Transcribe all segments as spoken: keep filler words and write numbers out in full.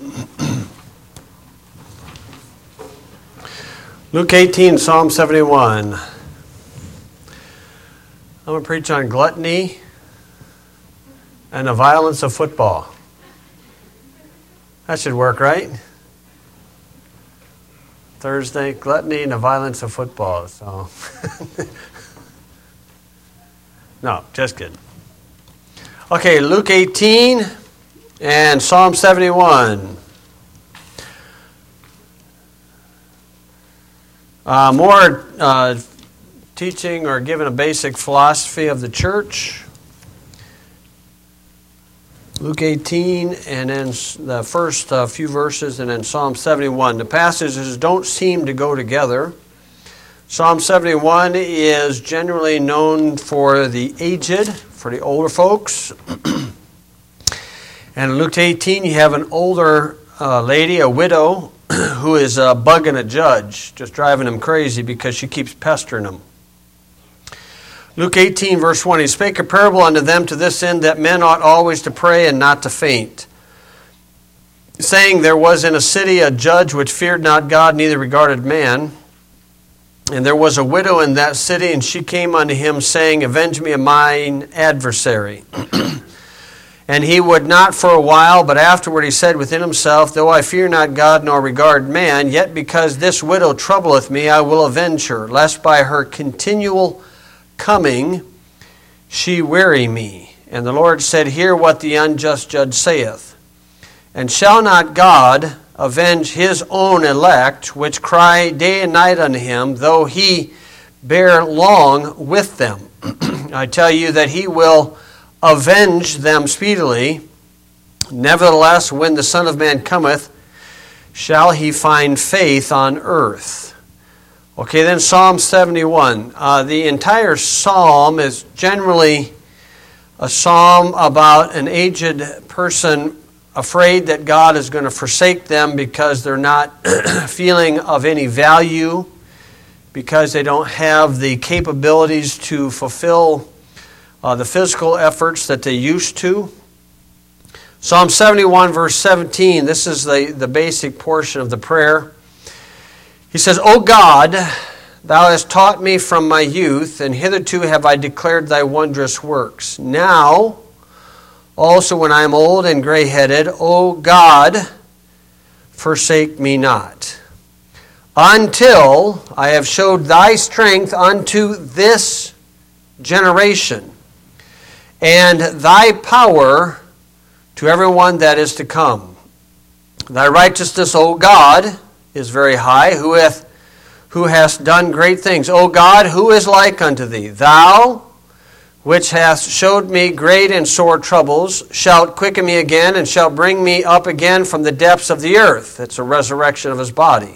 Luke eighteen, Psalm seventy-one. I'm going to preach on gluttony and the violence of football. That should work, right? Thursday, gluttony and the violence of football. So, no, just kidding. Okay, Luke eighteen and Psalm seventy-one. Uh, more uh, teaching or giving a basic philosophy of the church. Luke eighteen and then the first uh, few verses and then Psalm seventy-one. The passages don't seem to go together. Psalm seventy-one is generally known for the aged, for the older folks. And in Luke eighteen you have an older uh, lady, a widow, who is uh, bugging a judge, just driving him crazy because she keeps pestering him. Luke eighteen, verse one, he spake a parable unto them to this end, that men ought always to pray and not to faint, saying, there was in a city a judge which feared not God, neither regarded man. And there was a widow in that city, and she came unto him, saying, avenge me of mine adversary. And he would not for a while, but afterward he said within himself, though I fear not God nor regard man, yet because this widow troubleth me, I will avenge her, lest by her continual coming she weary me. And the Lord said, hear what the unjust judge saith. And shall not God avenge his own elect, which cry day and night unto him, though he bear long with them? I tell you that he will avenge them speedily. Nevertheless, when the Son of Man cometh, shall he find faith on earth? Okay, then Psalm seventy-one. Uh, the entire psalm is generally a psalm about an aged person afraid that God is going to forsake them because they're not feeling of any value, because they don't have the capabilities to fulfill Uh, the physical efforts that they used to. Psalm seventy-one, verse seventeen, this is the, the basic portion of the prayer. He says, O God, thou hast taught me from my youth, and hitherto have I declared thy wondrous works. Now, also when I am old and gray-headed, O God, forsake me not, until I have showed thy strength unto this generation, and thy power to everyone that is to come. Thy righteousness, O God, is very high, who hath who hast done great things. O God, who is like unto thee? Thou, which hast showed me great and sore troubles, shalt quicken me again, and shalt bring me up again from the depths of the earth. It's a resurrection of his body.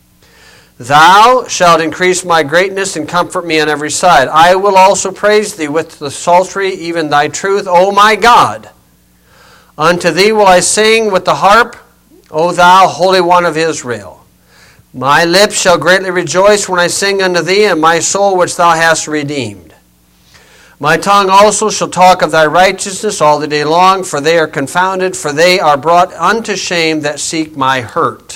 Thou shalt increase my greatness and comfort me on every side. I will also praise thee with the psaltery, even thy truth, O my God. Unto thee will I sing with the harp, O thou Holy One of Israel. My lips shall greatly rejoice when I sing unto thee, and my soul which thou hast redeemed. My tongue also shall talk of thy righteousness all the day long, for they are confounded, for they are brought unto shame that seek my hurt.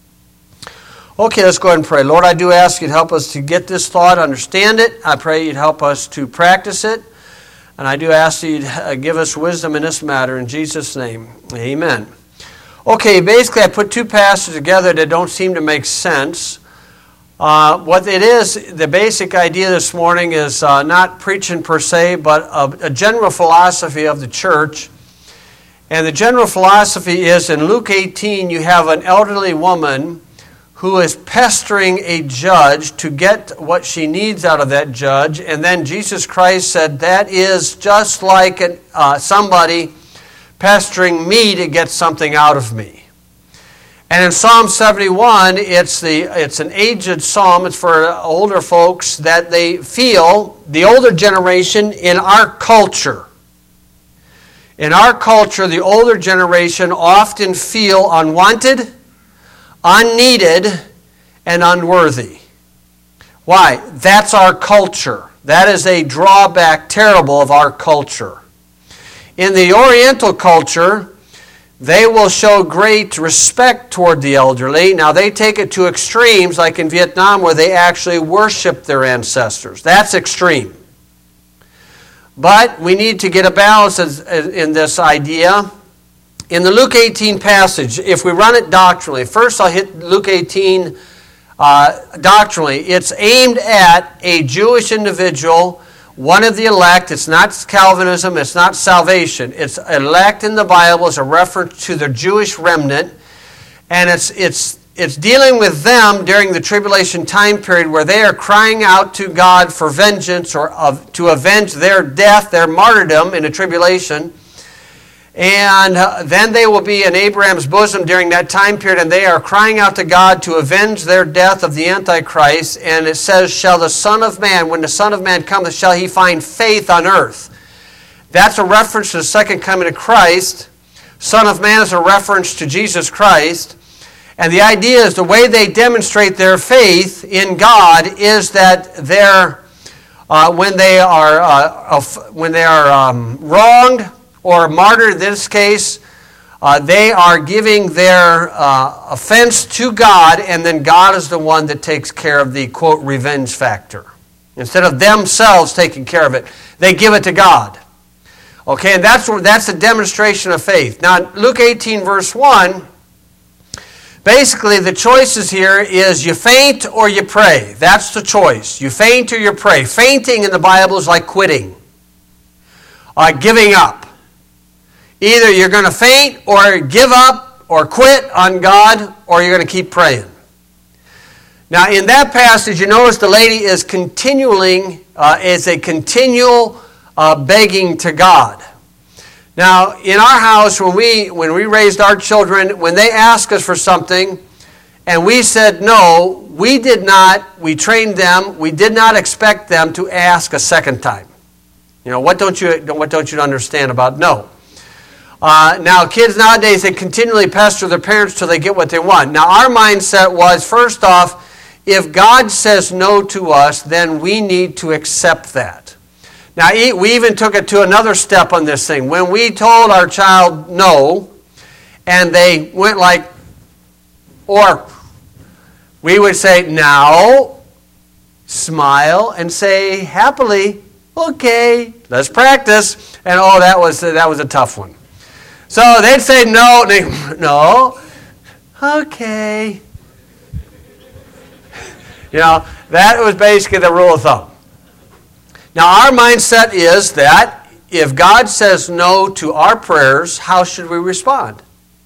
Okay, let's go ahead and pray. Lord, I do ask you to help us to get this thought, understand it. I pray you'd help us to practice it. And I do ask you to give us wisdom in this matter. In Jesus' name, amen. Okay, basically I put two passages together that don't seem to make sense. Uh, what it is, the basic idea this morning is uh, not preaching per se, but a, a general philosophy of the church. And the general philosophy is, in Luke eighteen, you have an elderly woman who is pestering a judge to get what she needs out of that judge. And then Jesus Christ said, that is just like an, uh, somebody pestering me to get something out of me. And in Psalm seventy-one, it's the it's an aged psalm. It's for older folks that they feel, the older generation in our culture. In our culture, the older generation often feel unwanted, unneeded, and unworthy. Why? That's our culture. That is a drawback terrible of our culture. In the Oriental culture, they will show great respect toward the elderly. Now, they take it to extremes, like in Vietnam, where they actually worship their ancestors. That's extreme. But we need to get a balance in this idea. In the Luke eighteen passage, if we run it doctrinally, first I'll hit Luke eighteen uh, doctrinally. It's aimed at a Jewish individual, one of the elect. It's not Calvinism, it's not salvation. It's elect in the Bible as a reference to the Jewish remnant. And it's it's it's dealing with them during the tribulation time period where they are crying out to God for vengeance or of, to avenge their death, their martyrdom in the tribulation. And uh, then they will be in Abraham's bosom during that time period, and they are crying out to God to avenge their death of the Antichrist. And it says, shall the Son of Man, when the Son of Man cometh, shall he find faith on earth? That's a reference to the second coming of Christ. Son of Man is a reference to Jesus Christ. And the idea is the way they demonstrate their faith in God is that they're, uh, when they are, uh, when they are um, wronged, or martyred in this case, uh, they are giving their uh, offense to God, and then God is the one that takes care of the, quote, revenge factor. Instead of themselves taking care of it, they give it to God. Okay, and that's, that's a demonstration of faith. Now, Luke eighteen, verse one, basically the choices here is you faint or you pray. That's the choice. You faint or you pray. Fainting in the Bible is like quitting, uh, giving up. Either you're going to faint or give up or quit on God, or you're going to keep praying. Now, in that passage, you notice the lady is continuing, uh, is a continual uh, begging to God. Now, in our house, when we when we raised our children, when they asked us for something, and we said no, we did not. We trained them. We did not expect them to ask a second time. You know, what don't you what don't you understand about no? Uh, now, kids nowadays, they continually pester their parents till they get what they want. Now, our mindset was, first off, if God says no to us, then we need to accept that. Now, we even took it to another step on this thing. When we told our child no, and they went like, or we would say, now, smile, and say happily, okay, let's practice. And oh, that was, that was a tough one. So they'd say no, they, no, okay. You know, that was basically the rule of thumb. Now our mindset is that if God says no to our prayers, how should we respond?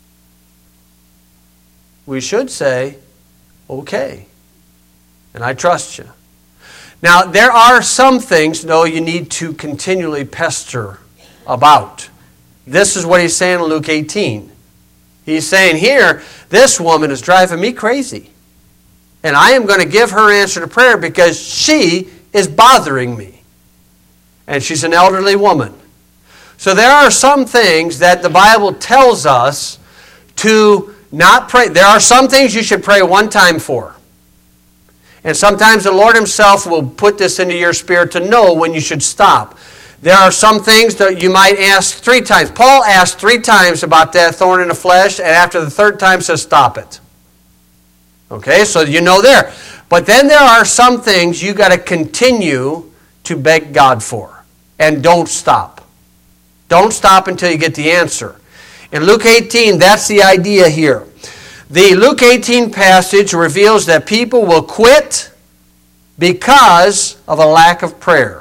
We should say, okay, and I trust you. Now there are some things, though, you need to continually pester about. This is what he's saying in Luke eighteen. He's saying here, this woman is driving me crazy. And I am going to give her answer to prayer because she is bothering me. And she's an elderly woman. So there are some things that the Bible tells us to not pray. There are some things you should pray one time for. And sometimes the Lord himself will put this into your spirit to know when you should stop. There are some things that you might ask three times. Paul asked three times about that thorn in the flesh, and after the third time says, stop it. Okay, so you know there. But then there are some things you got to continue to beg God for. And don't stop. Don't stop until you get the answer. In Luke eighteen, that's the idea here. The Luke eighteen passage reveals that people will quit because of a lack of prayer.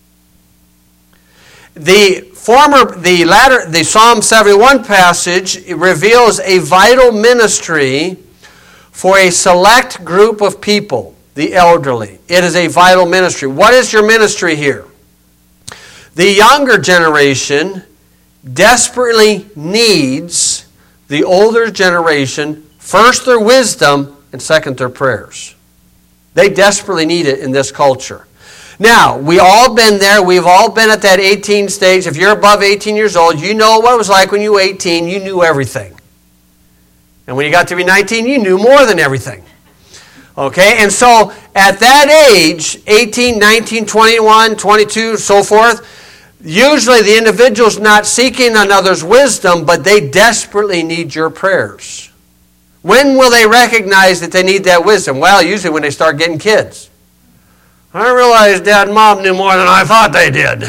The former, the latter, the Psalm seventy-one passage reveals a vital ministry for a select group of people, the elderly. It is a vital ministry. What is your ministry here? The younger generation desperately needs the older generation, first their wisdom, and second their prayers. They desperately need it in this culture. Now, we all been there. We've all been at that eighteen stage. If you're above eighteen years old, you know what it was like when you were eighteen. You knew everything. And when you got to be nineteen, you knew more than everything. Okay? And so, at that age, eighteen, nineteen, twenty-one, twenty-two, so forth, Usually the individual's not seeking another's wisdom, but they desperately need your prayers. When will they recognize that they need that wisdom? Well, usually when they start getting kids. I realized Dad and Mom knew more than I thought they did.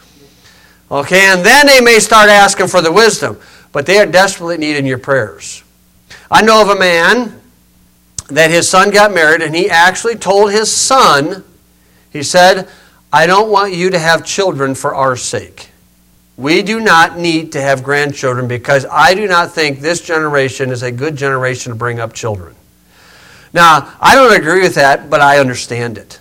Okay, and then they may start asking for the wisdom, but they are desperately needing your prayers. I know of a man that his son got married, and he actually told his son, he said, I don't want you to have children for our sake. We do not need to have grandchildren because I do not think this generation is a good generation to bring up children. Now, I don't agree with that, but I understand it.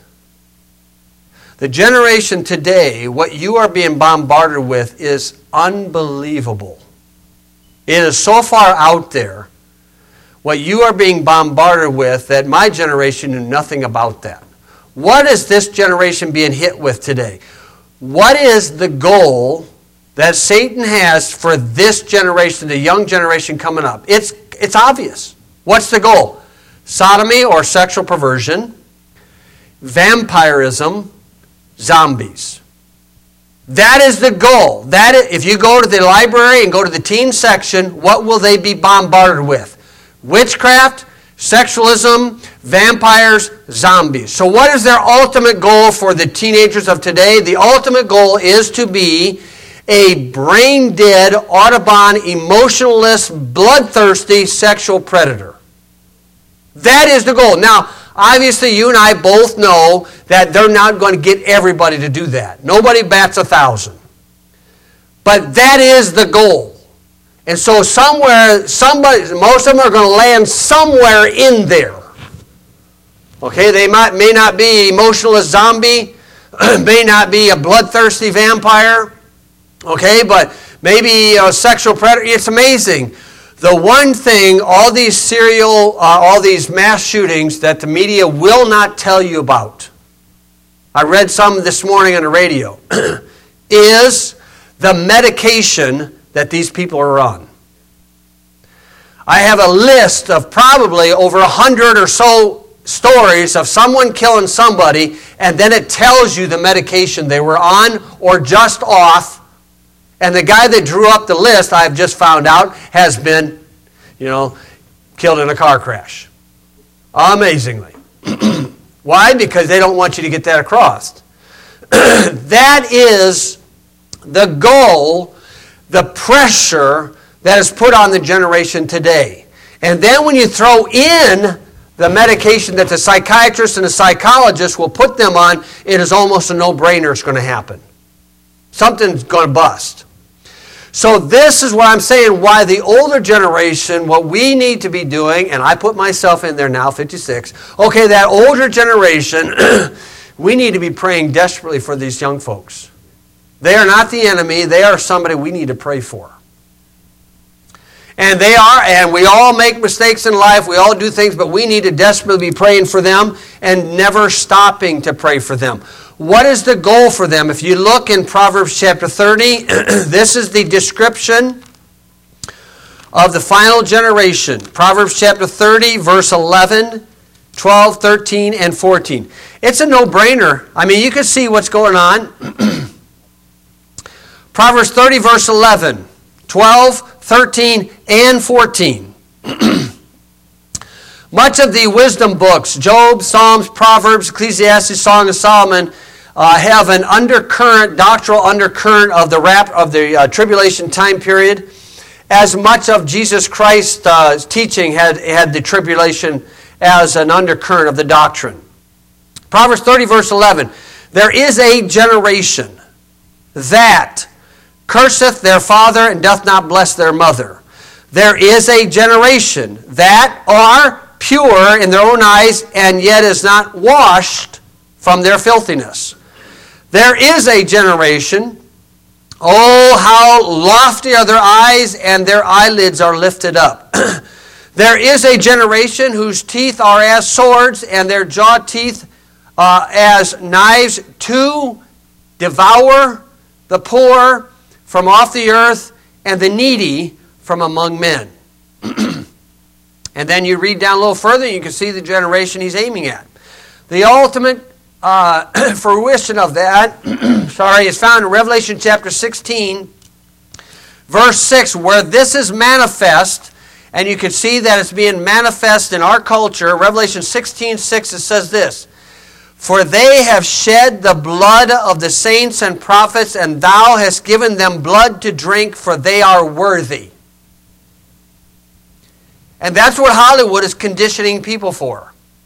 The generation today, what you are being bombarded with is unbelievable. It is so far out there, what you are being bombarded with, that my generation knew nothing about that. What is this generation being hit with today? What is the goal that Satan has for this generation, the young generation coming up? It's, it's obvious. What's the goal? Sodomy or sexual perversion, vampirism, zombies. That is the goal. That is, if you go to the library and go to the teen section, what will they be bombarded with? Witchcraft, sexualism, vampires, zombies. So what is their ultimate goal for the teenagers of today? The ultimate goal is to be a brain-dead, Audubon, emotionless, bloodthirsty sexual predator. That is the goal. Now, obviously, you and I both know that they're not going to get everybody to do that. Nobody bats a thousand. But that is the goal. And so somewhere, somebody, most of them are going to land somewhere in there. Okay, they might may not be emotionless zombie, may not be a bloodthirsty vampire. Okay, but maybe a sexual predator. It's amazing. The one thing, all these serial, uh, all these mass shootings that the media will not tell you about, I read some this morning on the radio, is the medication that these people are on. I have a list of probably over a hundred or so stories of someone killing somebody, and then it tells you the medication they were on or just off. And the guy that drew up the list, I've just found out, has been, you know, killed in a car crash. Amazingly. Why? Because they don't want you to get that across. That is the goal, the pressure that is put on the generation today. And then when you throw in the medication that the psychiatrist and the psychologist will put them on, it is almost a no-brainer it's going to happen. Something's going to bust. So this is what I'm saying, why the older generation, what we need to be doing, and I put myself in there now, fifty-six, okay, that older generation, we need to be praying desperately for these young folks. They are not the enemy. They are somebody we need to pray for. And they are, and we all make mistakes in life. We all do things, but we need to desperately be praying for them and never stopping to pray for them. What is the goal for them? If you look in Proverbs chapter thirty, this is the description of the final generation. Proverbs chapter thirty, verse eleven, twelve, thirteen, and fourteen. It's a no-brainer. I mean, you can see what's going on. Proverbs thirty, verse eleven, twelve, thirteen, and fourteen. Much of the wisdom books, Job, Psalms, Proverbs, Ecclesiastes, Song of Solomon, uh, have an undercurrent, doctrinal undercurrent of the rap of the uh, tribulation time period. As much of Jesus Christ's uh, teaching had, had the tribulation as an undercurrent of the doctrine. Proverbs thirty, verse eleven. There is a generation that curseth their father and doth not bless their mother. There is a generation that are pure in their own eyes and yet is not washed from their filthiness. There is a generation, oh, how lofty are their eyes and their eyelids are lifted up. There is a generation whose teeth are as swords and their jaw teeth uh, as knives to devour the poor from off the earth and the needy from among men. And then you read down a little further, you can see the generation he's aiming at. The ultimate uh, fruition of that, sorry, is found in Revelation chapter sixteen, verse six, where this is manifest, and you can see that it's being manifest in our culture. Revelation sixteen six, it says this, "For they have shed the blood of the saints and prophets, and thou hast given them blood to drink, for they are worthy." And that's what Hollywood is conditioning people for.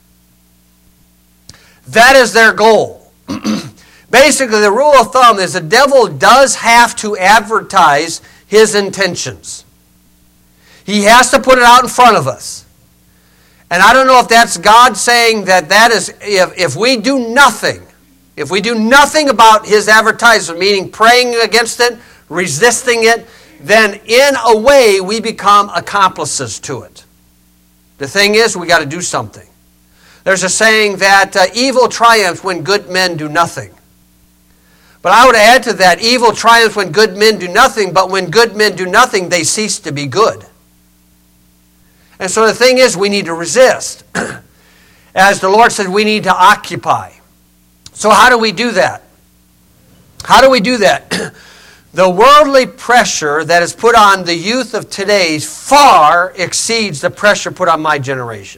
That is their goal. Basically, the rule of thumb is the devil does have to advertise his intentions. He has to put it out in front of us. And I don't know if that's God saying that that is, if, if we do nothing, if we do nothing about his advertisement, meaning praying against it, resisting it, then in a way we become accomplices to it. The thing is, we got to do something. There's a saying that uh, evil triumphs when good men do nothing. But I would add to that, evil triumphs when good men do nothing, but when good men do nothing, they cease to be good. And so the thing is, we need to resist. As the Lord said, we need to occupy. So how do we do that? How do we do that? The worldly pressure that is put on the youth of today far exceeds the pressure put on my generation.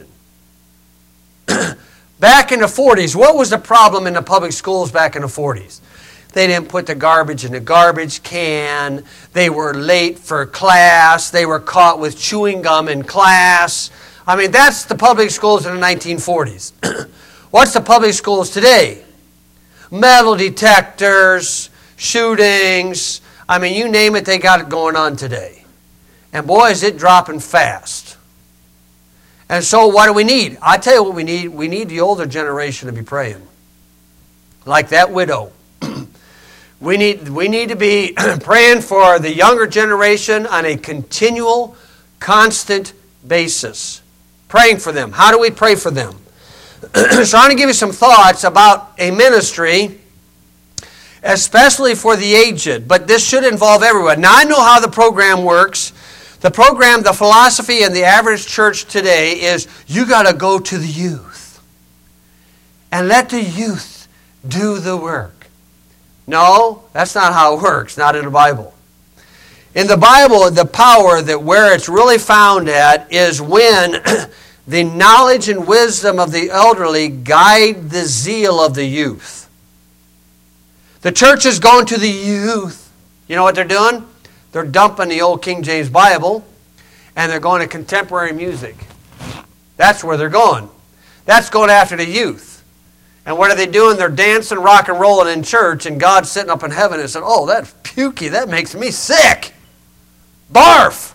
Back in the forties, what was the problem in the public schools back in the forties? They didn't put the garbage in the garbage can. They were late for class. They were caught with chewing gum in class. I mean, that's the public schools in the nineteen forties. What's the public schools today? Metal detectors, shootings. I mean, you name it, they got it going on today. And boy, is it dropping fast. And so what do we need? I tell you what we need. We need the older generation to be praying. Like that widow. we need, we need to be praying for the younger generation on a continual, constant basis. Praying for them. How do we pray for them? So I'm going to give you some thoughts about a ministry, especially for the aged. But this should involve everyone. Now I know how the program works. The program, the philosophy in the average church today is you got to go to the youth and let the youth do the work. No, that's not how it works, not in the Bible. In the Bible, the power that where it's really found at is when the knowledge and wisdom of the elderly guide the zeal of the youth. The church is going to the youth. You know what they're doing? They're dumping the old King James Bible, and they're going to contemporary music. That's where they're going. That's going after the youth. And what are they doing? They're dancing, rock and rolling in church, and God's sitting up in heaven and said, "Oh, that's pukey. That makes me sick. Barf."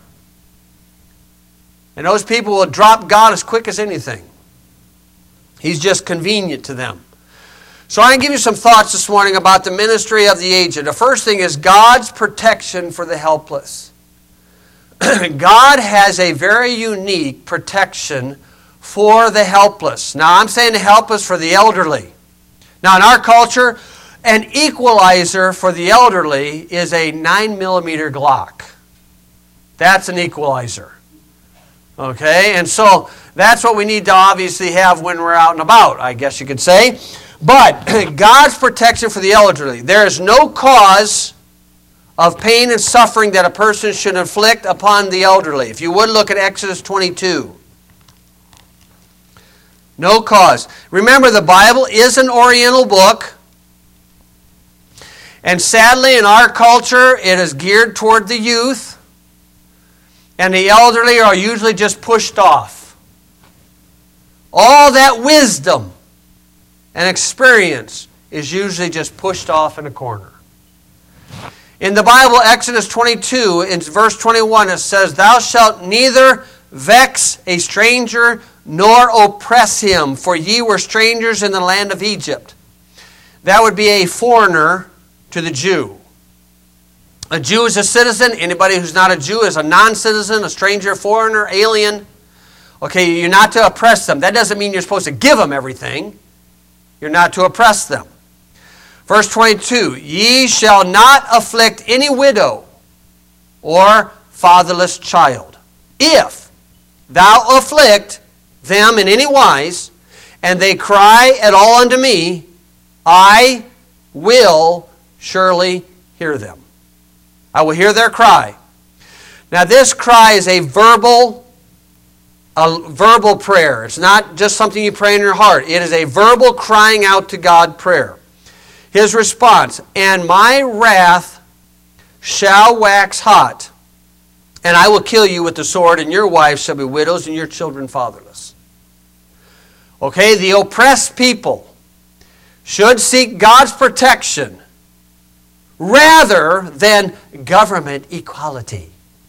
And those people will drop God as quick as anything. He's just convenient to them. So I'm going to give you some thoughts this morning about the ministry of the aged. The first thing is God's protection for the helpless. God has a very unique protection for the helpless. Now I'm saying the helpless for the elderly. Now in our culture, an equalizer for the elderly is a nine millimeter Glock. That's an equalizer. Okay, and so that's what we need to obviously have when we're out and about, I guess you could say. But God's protection for the elderly. There is no cause of pain and suffering that a person should inflict upon the elderly. If you would look at Exodus twenty-two. No cause. Remember, the Bible is an Oriental book. And sadly, in our culture, it is geared toward the youth. And the elderly are usually just pushed off. All that wisdom and experience is usually just pushed off in a corner. In the Bible, Exodus twenty-two, in verse twenty-one, it says, "Thou shalt neither vex a stranger nor oppress him, for ye were strangers in the land of Egypt." That would be a foreigner to the Jew. A Jew is a citizen. Anybody who's not a Jew is a non-citizen, a stranger, foreigner, alien. Okay, you're not to oppress them. That doesn't mean you're supposed to give them everything. You're not to oppress them. Verse twenty-two, "Ye shall not afflict any widow or fatherless child. If thou afflict them in any wise, and they cry at all unto me, I will surely hear them. I will hear their cry. Now this cry is a verbal, a verbal prayer. It's not just something you pray in your heart. It is a verbal crying out to God prayer. His response, and my wrath shall wax hot, and I will kill you with the sword, and your wives shall be widows, and your children fatherless. Okay, the oppressed people should seek God's protection rather than government equality.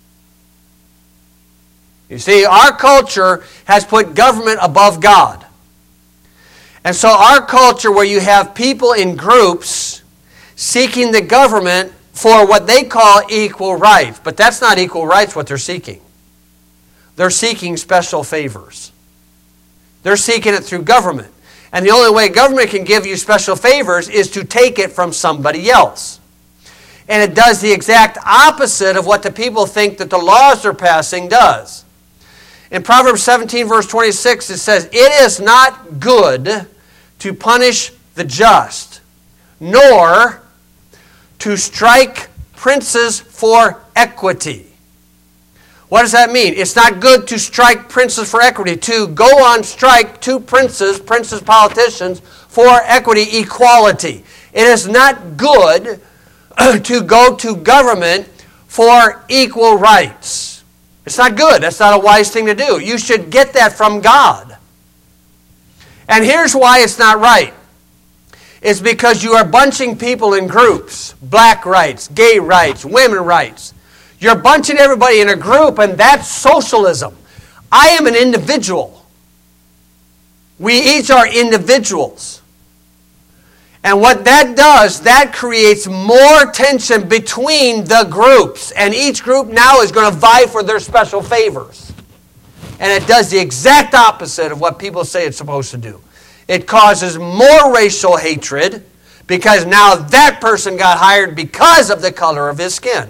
You see, our culture has put government above God. And so our culture, where you have people in groups seeking the government for what they call equal rights, but that's not equal rights what they're seeking. They're seeking special favors. They're seeking it through government. And the only way government can give you special favors is to take it from somebody else. And it does the exact opposite of what the people think that the laws they're passing does. In Proverbs seventeen, verse twenty-six, it says, it is not good to punish the just, nor to strike princes for equity. What does that mean? It's not good to strike princes for equity, to go on strike two princes, princes, politicians, for equity, equality. It is not good to go to government for equal rights. It's not good. That's not a wise thing to do. You should get that from God. And here's why it's not right. It's because you are bunching people in groups. Black rights, gay rights, women rights. You're bunching everybody in a group, and that's socialism. I am an individual. We each are individuals. And what that does, that creates more tension between the groups. And each group now is going to vie for their special favors. And it does the exact opposite of what people say it's supposed to do. It causes more racial hatred because now that person got hired because of the color of his skin.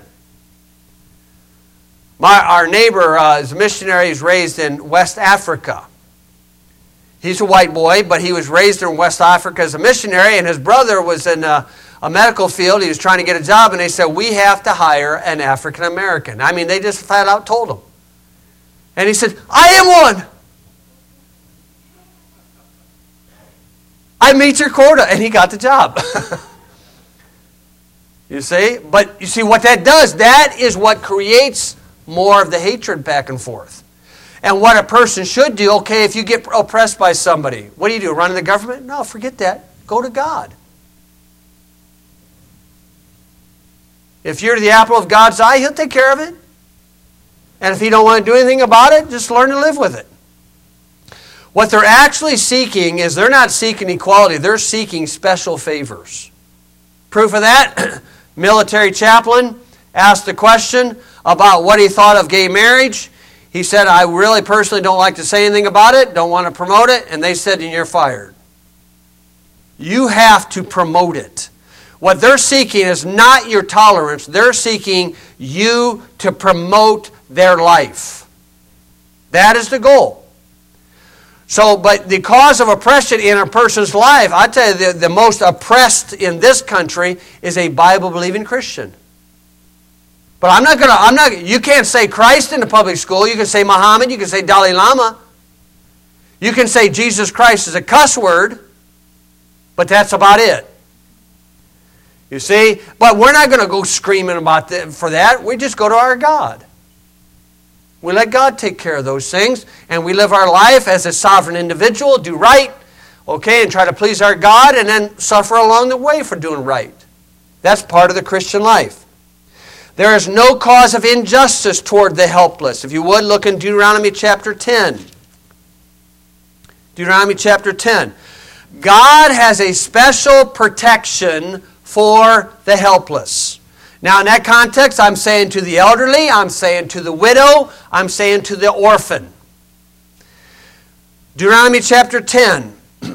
My, our neighbor uh, is a missionary. He's raised in West Africa. He's a white boy, but he was raised in West Africa as a missionary, and his brother was in a, a medical field. He was trying to get a job, and they said, we have to hire an African American. I mean, they just flat out told him. And he said, I am one. I meet your quota, and he got the job. You see? But you see what that does? That is what creates more of the hatred back and forth. And what a person should do, okay, if you get oppressed by somebody, what do you do? Run to the government? No, forget that. Go to God. If you're the apple of God's eye, He'll take care of it. And if you don't want to do anything about it, just learn to live with it. What they're actually seeking is they're not seeking equality. They're seeking special favors. Proof of that, military chaplain asked the question about what he thought of gay marriage. He said, I really personally don't like to say anything about it, don't want to promote it. And they said, and you're fired. You have to promote it. What they're seeking is not your tolerance. They're seeking you to promote their life. That is the goal. So, but the cause of oppression in a person's life, I tell you, the, the most oppressed in this country is a Bible-believing Christian. But I'm not going to, I'm not, you can't say Christ in the public school. You can say Muhammad. You can say Dalai Lama. You can say Jesus Christ is a cuss word. But that's about it. You see? But we're not going to go screaming about that, for that. We just go to our God. We let God take care of those things. And we live our life as a sovereign individual, do right, okay, and try to please our God, and then suffer along the way for doing right. That's part of the Christian life. There is no cause of injustice toward the helpless. If you would, look in Deuteronomy chapter ten. Deuteronomy chapter ten. God has a special protection for the helpless. Now, in that context, I'm saying to the elderly, I'm saying to the widow, I'm saying to the orphan. Deuteronomy chapter ten.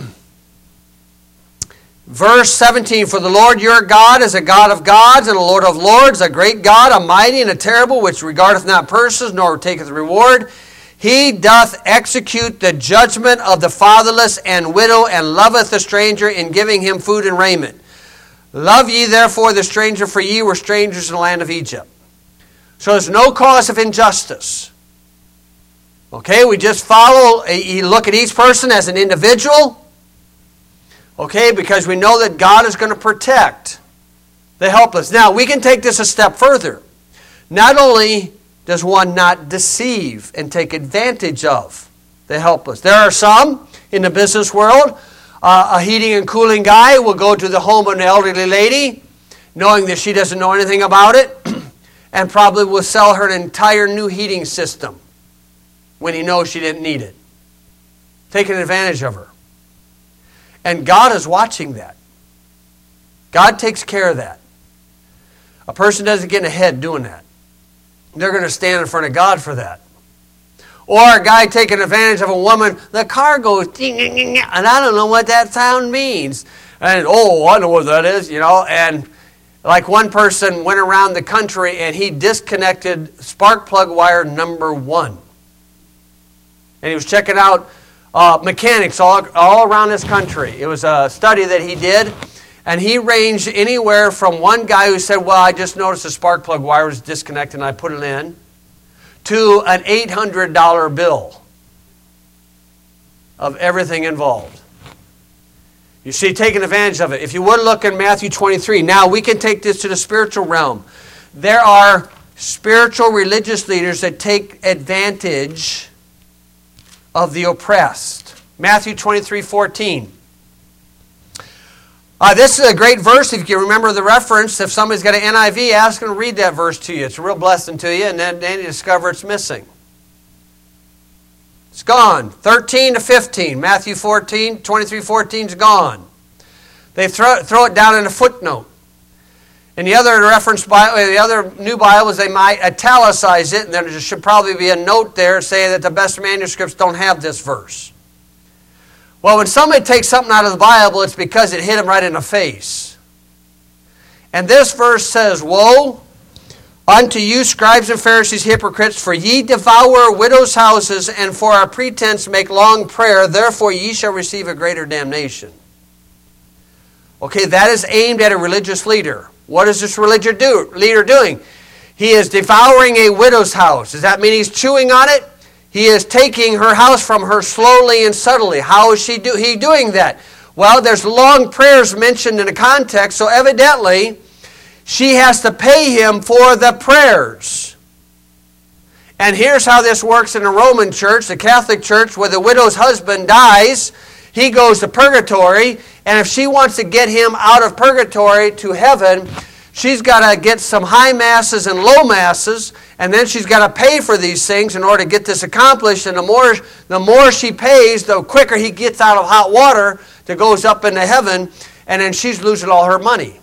Verse seventeen, for the Lord your God is a God of gods and a Lord of lords, a great God, a mighty and a terrible, which regardeth not persons, nor taketh reward. He doth execute the judgment of the fatherless and widow, and loveth the stranger in giving him food and raiment. Love ye therefore the stranger, for ye were strangers in the land of Egypt. So there's no cause of injustice. Okay, we just follow, you look at each person as an individual. Okay, because we know that God is going to protect the helpless. Now, we can take this a step further. Not only does one not deceive and take advantage of the helpless. There are some in the business world, uh, a heating and cooling guy will go to the home of an elderly lady, knowing that she doesn't know anything about it, and probably will sell her an entire new heating system when he knows she didn't need it. Taking advantage of her. And God is watching that. God takes care of that. A person doesn't get ahead doing that. They're going to stand in front of God for that. Or a guy taking advantage of a woman, the car goes ding, ding, ding, and I don't know what that sound means. And, oh, I know what that is, you know. And like one person went around the country and he disconnected spark plug wire number one. And he was checking out uh, mechanics all, all around this country. It was a study that he did. And he ranged anywhere from one guy who said, well, I just noticed the spark plug wire was disconnected and I put it in, to an eight hundred dollar bill of everything involved. You see, taking advantage of it. If you would look in Matthew twenty-three, now we can take this to the spiritual realm. There are spiritual religious leaders that take advantage of the oppressed. Matthew twenty-three fourteen. Uh, this is a great verse if you can remember the reference. If somebody's got an N I V, ask them to read that verse to you. It's a real blessing to you, and then, then you discover it's missing. It's gone. thirteen to fifteen. Matthew fourteen, twenty-three fourteen is gone. They throw, throw it down in a footnote. And the other reference Bible, the other new Bibles, they might italicize it, and there should probably be a note there saying that the best manuscripts don't have this verse. Well, when somebody takes something out of the Bible, it's because it hit them right in the face. And this verse says, woe unto you, scribes and Pharisees, hypocrites, for ye devour widows' houses, and for our pretense make long prayer, therefore ye shall receive a greater damnation. Okay, that is aimed at a religious leader. What is this religious do, leader doing? He is devouring a widow's house. Does that mean he's chewing on it? He is taking her house from her slowly and subtly. How is she do, he doing that? Well, there's long prayers mentioned in the context, so evidently she has to pay him for the prayers. And here's how this works in the Roman church, the Catholic church, where the widow's husband dies, he goes to purgatory, and if she wants to get him out of purgatory to heaven, she's got to get some high masses and low masses, and then she's got to pay for these things in order to get this accomplished. And the more, the more she pays, the quicker he gets out of hot water that goes up into heaven, and then she's losing all her money.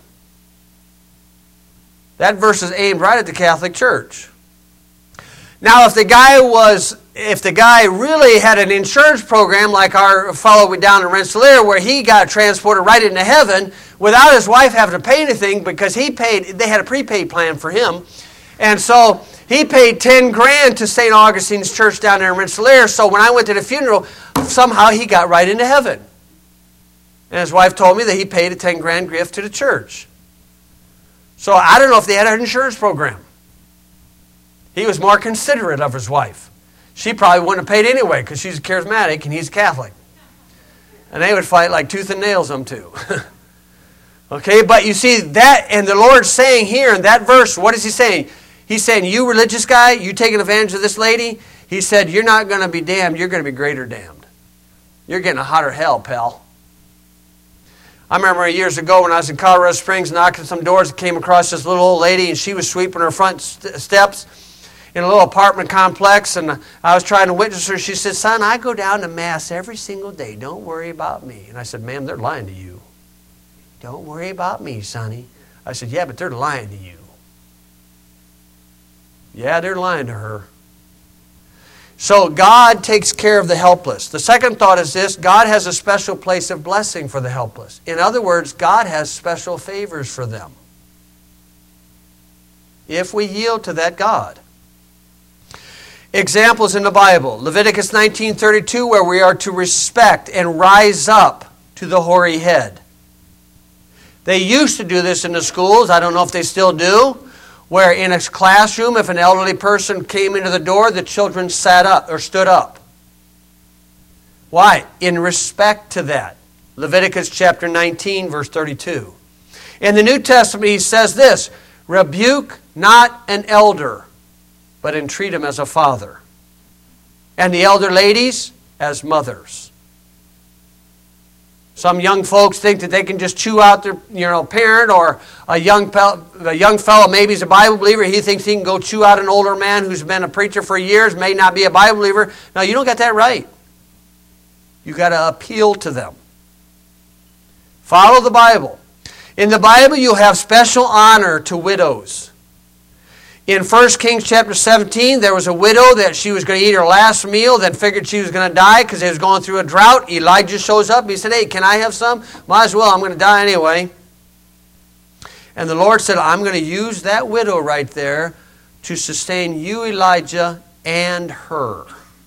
That verse is aimed right at the Catholic Church. Now, if the guy was, if the guy really had an insurance program like our fellow down in Rensselaer, where he got transported right into heaven without his wife having to pay anything, because he paid, they had a prepaid plan for him, and so he paid ten grand to Saint Augustine's Church down there in Rensselaer. So when I went to the funeral, somehow he got right into heaven. And his wife told me that he paid a ten grand gift to the church. So I don't know if they had an insurance program. He was more considerate of his wife. She probably wouldn't have paid anyway because she's charismatic and he's Catholic. And they would fight like tooth and nails, them two. Okay, but you see that, and the Lord's saying here in that verse, what is he saying? He's saying, you religious guy, you taking advantage of this lady? He said, you're not going to be damned, you're going to be greater damned. You're getting a hotter hell, pal. I remember years ago when I was in Colorado Springs knocking some doors, I came across this little old lady, and she was sweeping her front st- steps in a little apartment complex, and I was trying to witness her. She said, son, I go down to Mass every single day. Don't worry about me. And I said, ma'am, they're lying to you. Don't worry about me, sonny. I said, yeah, but they're lying to you. Yeah, they're lying to her. So God takes care of the helpless. The second thought is this: God has a special place of blessing for the helpless. In other words, God has special favors for them. If we yield to that God. examples in the Bible. Leviticus nineteen thirty-two, where we are to respect and rise up to the hoary head. They used to do this in the schools. I don't know if they still do. Where in a classroom, if an elderly person came into the door, the children sat up or stood up. Why? In respect to that. Leviticus chapter nineteen, verse thirty-two. In the New Testament, he says this, rebuke not an elder, but entreat him as a father. And the elder ladies as mothers. Some young folks think that they can just chew out their you know, parent, or a young, a young fellow, maybe he's a Bible believer, he thinks he can go chew out an older man who's been a preacher for years, may not be a Bible believer. No, you don't get that right. You got to appeal to them. Follow the Bible. In the Bible, you have special honor to widows. In First Kings chapter seventeen, there was a widow that she was going to eat her last meal, then figured she was going to die because they was going through a drought. Elijah shows up. He said, hey, can I have some? Might as well. I'm going to die anyway. And the Lord said, I'm going to use that widow right there to sustain you, Elijah, and her.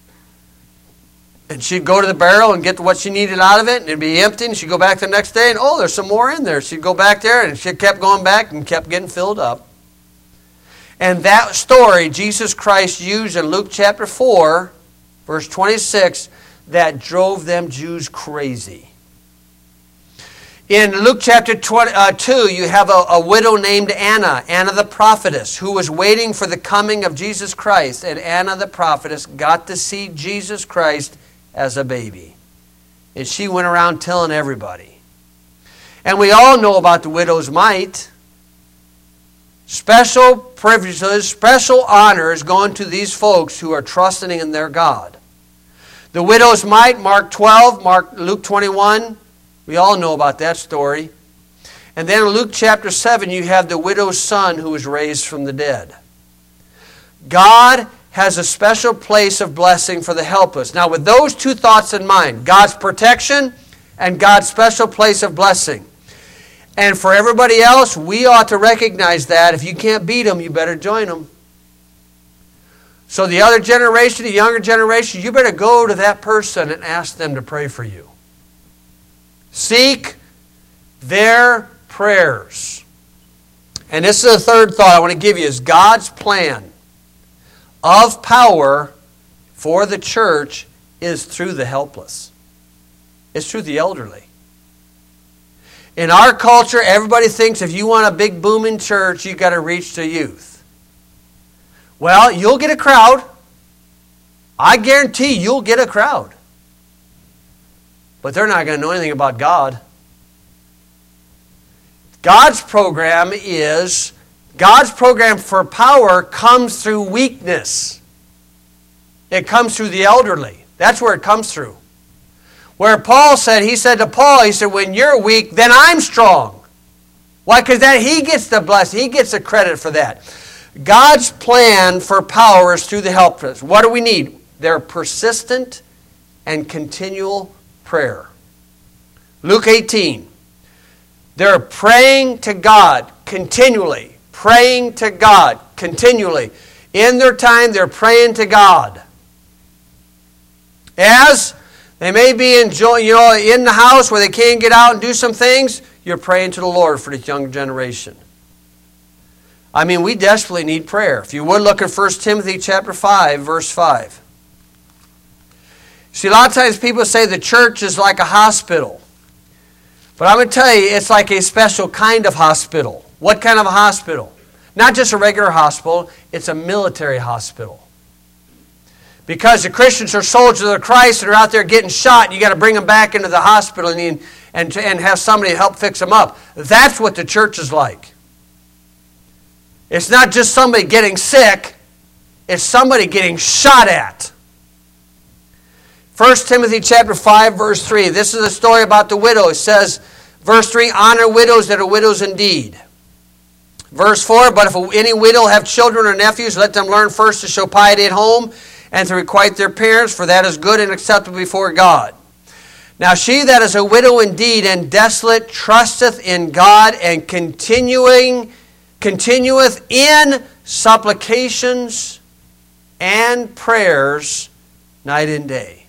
And she'd go to the barrel and get what she needed out of it, and it'd be empty, and she'd go back the next day, and oh, there's some more in there. She'd go back there, and she kept going back and kept getting filled up. And that story, Jesus Christ used in Luke chapter four, verse twenty-six, that drove them Jews crazy. In Luke chapter two, you have a, a widow named Anna, Anna the prophetess, who was waiting for the coming of Jesus Christ. And Anna the prophetess got to see Jesus Christ as a baby. And she went around telling everybody. And we all know about the widow's mite. Special privileges, special honors going to these folks who are trusting in their God. The widow's mite, Mark twelve, Mark, Luke twenty-one. We all know about that story. And then in Luke chapter seven, you have the widow's son who was raised from the dead. God has a special place of blessing for the helpless. Now, with those two thoughts in mind, God's protection and God's special place of blessing. And for everybody else, we ought to recognize that. If you can't beat them, you better join them. So the other generation, the younger generation, you better go to that person and ask them to pray for you. Seek their prayers. And this is the third thought I want to give you, is God's plan of power for the church is through the helpless. It's through the elderly. In our culture, everybody thinks if you want a big booming church, you've got to reach the youth. Well, you'll get a crowd. I guarantee you'll get a crowd. But they're not going to know anything about God. God's program is, God's program for power comes through weakness. It comes through the elderly. That's where it comes through. Where Paul said, he said to Paul, he said, when you're weak, then I'm strong. Why? Because that he gets the blessing. He gets the credit for that. God's plan for power is through the helpless. What do we need? They're persistent and continual prayer. Luke eighteen. They're praying to God continually. Praying to God continually. In their time, they're praying to God. As they may be enjoying, you know, in the house where they can't get out and do some things, you're praying to the Lord for this young generation. I mean, we desperately need prayer. If you would look at First Timothy chapter five, verse five. See, a lot of times people say the church is like a hospital. But I'm going to tell you, it's like a special kind of hospital. What kind of a hospital? Not just a regular hospital, it's a military hospital. Because the Christians are soldiers of Christ and are out there getting shot, you got to bring them back into the hospital and, and, and have somebody help fix them up. That's what the church is like. It's not just somebody getting sick, it's somebody getting shot at. First Timothy chapter five, verse three. This is a story about the widow. It says, verse three, honor widows that are widows indeed. Verse four, but if any widow have children or nephews, let them learn first to show piety at home and to requite their parents, for that is good and acceptable before God. Now she that is a widow indeed and desolate trusteth in God and continuing continueth in supplications and prayers night and day.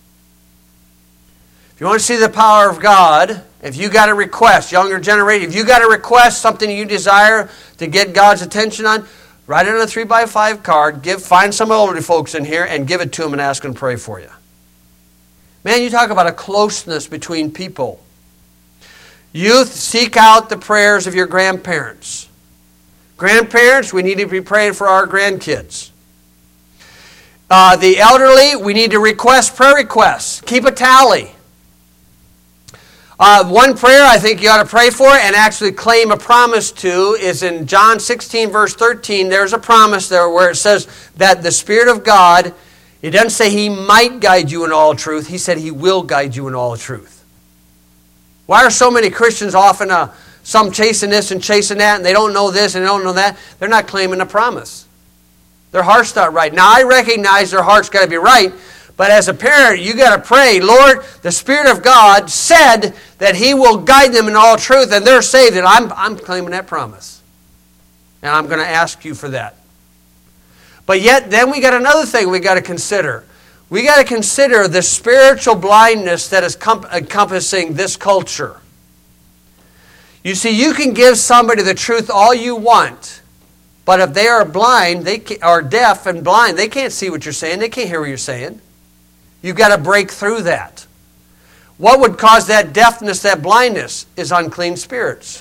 If you want to see the power of God, if you got a request, younger generation, if you got a request, something you desire to get God's attention on, write it on a three by five card, give, find some elderly folks in here and give it to them and ask them to pray for you. Man, you talk about a closeness between people. Youth, seek out the prayers of your grandparents. Grandparents, we need to be praying for our grandkids. Uh, the elderly, we need to request prayer requests. Keep a tally. Uh, one prayer I think you ought to pray for and actually claim a promise to is in John sixteen, verse thirteen. There's a promise there where it says that the Spirit of God, it doesn't say He might guide you in all truth. He said He will guide you in all truth. Why are so many Christians often uh, some chasing this and chasing that, and they don't know this and they don't know that? They're not claiming a promise. Their heart's not right. Now, I recognize their heart's got to be right, but as a parent, you got to pray, Lord, the Spirit of God said that He will guide them in all truth, and they're saved, and I'm, I'm claiming that promise. And I'm going to ask you for that. But yet, then we got another thing we got to consider. We got to consider the spiritual blindness that is com- encompassing this culture. You see, you can give somebody the truth all you want, but if they are blind, they are deaf and blind, they can't see what you're saying, they can't hear what you're saying. You've got to break through that. What would cause that deafness, that blindness, is unclean spirits.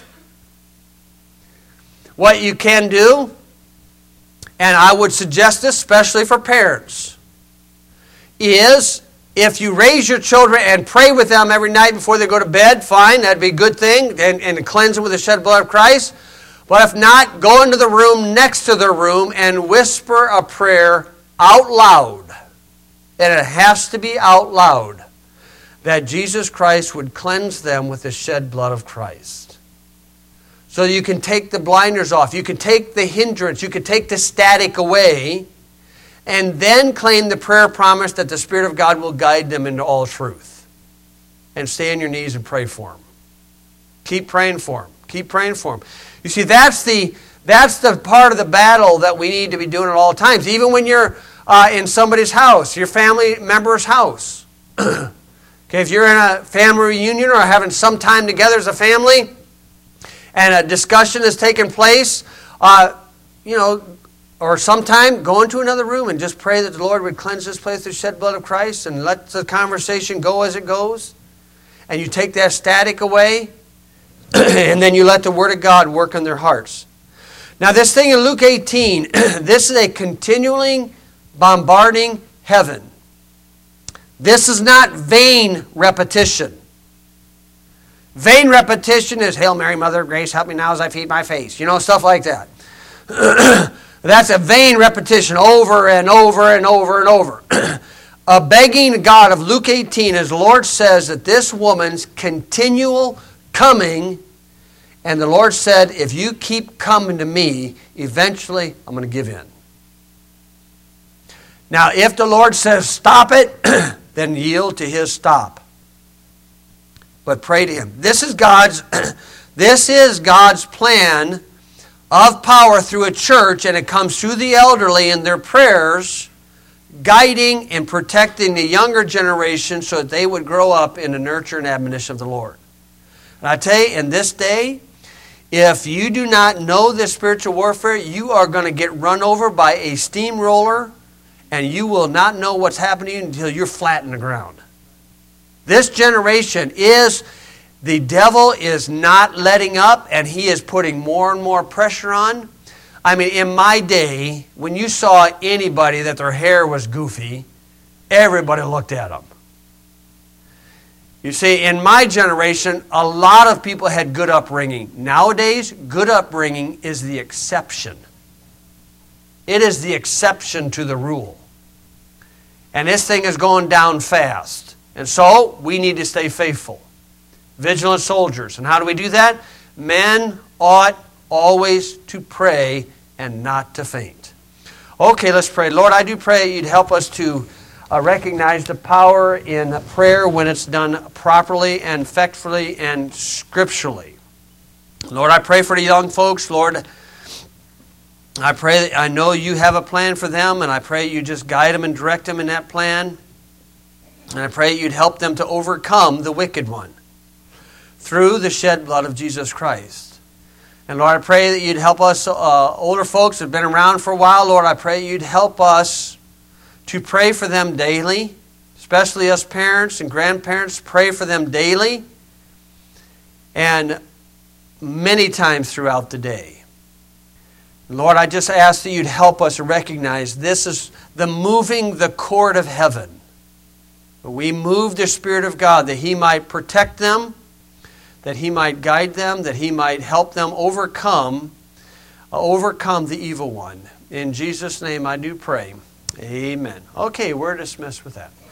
What you can do, and I would suggest this especially for parents, is if you raise your children and pray with them every night before they go to bed, fine, that'd be a good thing, and, and cleanse them with the shed blood of Christ. But if not, go into the room next to their room and whisper a prayer out loud. And it has to be out loud, that Jesus Christ would cleanse them with the shed blood of Christ. So you can take the blinders off. You can take the hindrance. You can take the static away. And then claim the prayer promise that the Spirit of God will guide them into all truth. And stay on your knees and pray for them. Keep praying for them. Keep praying for them. You see, that's the, that's the part of the battle that we need to be doing at all times. Even when you're uh, in somebody's house, your family member's house. Okay, if you're in a family reunion or having some time together as a family, and a discussion is taking place, uh, you know, or sometime go into another room and just pray that the Lord would cleanse this place with the shed blood of Christ and let the conversation go as it goes. And you take that static away, and then you let the Word of God work in their hearts. Now this thing in Luke eighteen, this is a continuing bombarding heaven. This is not vain repetition. Vain repetition is, Hail Mary, Mother of Grace, help me now as I feed my face. You know, stuff like that. That's a vain repetition over and over and over and over. A begging God of Luke eighteen, as the Lord says that this woman's continual coming, and the Lord said, if you keep coming to me, eventually I'm going to give in. Now, if the Lord says stop it, then yield to His stop. But pray to Him. This is God's, this is God's plan of power through a church, and it comes through the elderly in their prayers, guiding and protecting the younger generation so that they would grow up in the nurture and admonition of the Lord. And I tell you, in this day, if you do not know this spiritual warfare, you are going to get run over by a steamroller, and you will not know what's happening until you're flat in the ground. This generation is, the devil is not letting up, and he is putting more and more pressure on. I mean, in my day, when you saw anybody that their hair was goofy, everybody looked at them. You see, in my generation, a lot of people had good upbringing. Nowadays, good upbringing is the exception. It is the exception to the rule. And this thing is going down fast. And so, we need to stay faithful. Vigilant soldiers. And how do we do that? Men ought always to pray and not to faint. Okay, let's pray. Lord, I do pray you'd help us to uh, recognize the power in prayer when it's done properly and effectively and scripturally. Lord, I pray for the young folks, Lord. I pray that I know you have a plan for them, and I pray you just guide them and direct them in that plan. And I pray you'd help them to overcome the wicked one through the shed blood of Jesus Christ. And Lord, I pray that you'd help us, uh, older folks that have been around for a while, Lord, I pray you'd help us to pray for them daily, especially us parents and grandparents, pray for them daily and many times throughout the day. Lord, I just ask that you'd help us recognize this is the moving the court of heaven. We move the Spirit of God that He might protect them, that He might guide them, that He might help them overcome, uh, overcome the evil one. In Jesus' name I do pray. Amen. Okay, we're dismissed with that.